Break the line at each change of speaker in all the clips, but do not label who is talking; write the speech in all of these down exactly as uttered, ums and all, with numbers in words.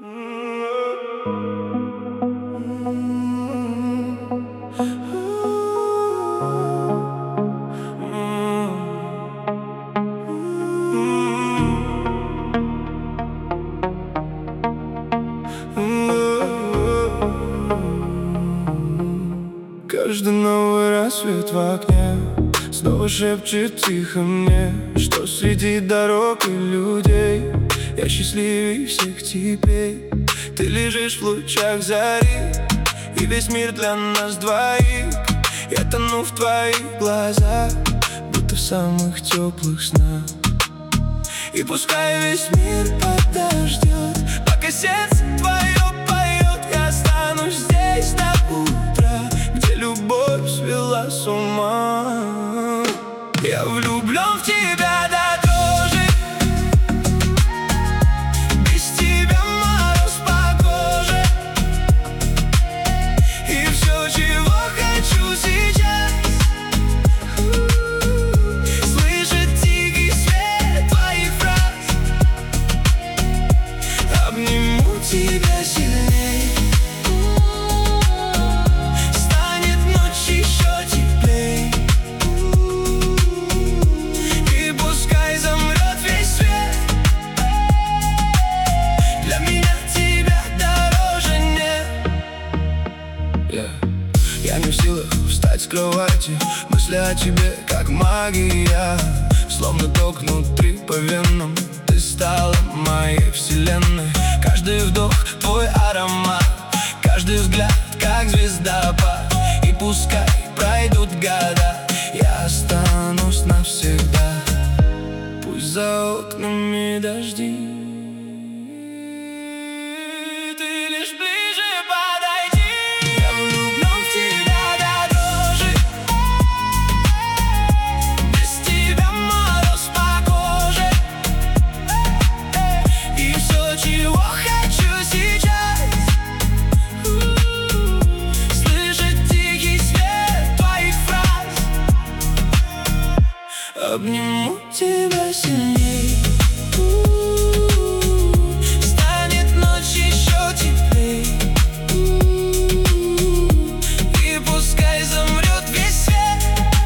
Каждый новый рассвет в окне снова шепчет тихо мне, что среди дорог и людей я счастливее всех теперь. Ты лежишь в лучах зари, и весь мир для нас двоих. Я тону в твоих глазах, будто в самых теплых снах. И пускай весь мир подождет, пока сердце твое поет, я останусь здесь до утра, где любовь свела с ума. Я влюблен в тебя до дрожи, без тебя мороз по коже. И все, чего хочу сейчас, слышать тихий свет твоих фраз. Обниму тебя сильней, станет ночь еще теплей. И пускай замрет весь свет, для меня тебя дороже нет. yeah. Я не в силах встать с кровати, мысли о тебе как магия, словно ток внутри по венам. Ты стала моей вселенной. Каждый вдох твой аромат, каждый взгляд как звездопад. И пускай пройдут года, я останусь навсегда. Пусть за окнами дожди, ты лишь ближе подойди. Я влюблен в тебя до дрожи, без тебя мороз по коже. И все, чего хочу сейчас, слышать тихий свет твоих фраз. Обниму тебя сильней, станет ночь еще теплей. И пускай замрет весь свет,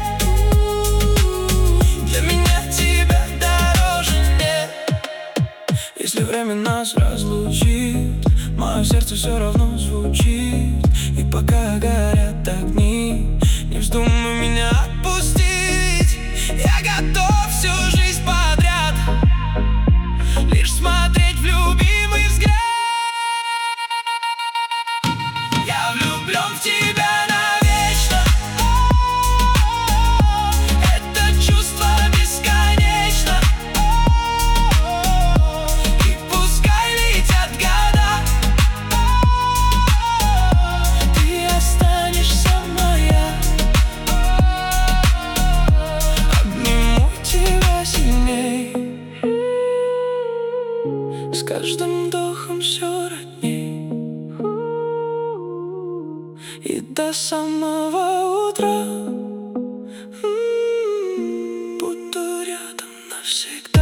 для меня тебя дороже нет. Если время нас разлучит, мое сердце все равно звучит. И пока горят огни, не вздумай меня отпустить. Я готов всю жизнь подряд лишь смотреть в любимый взгляд. Я влюблен в тебя навечно, это чувство бесконечно. И пускай летят года, ты останешься моя. Обниму тебя сильней, с каждым вдохом все родней. И до самого утра м-м, буду рядом навсегда.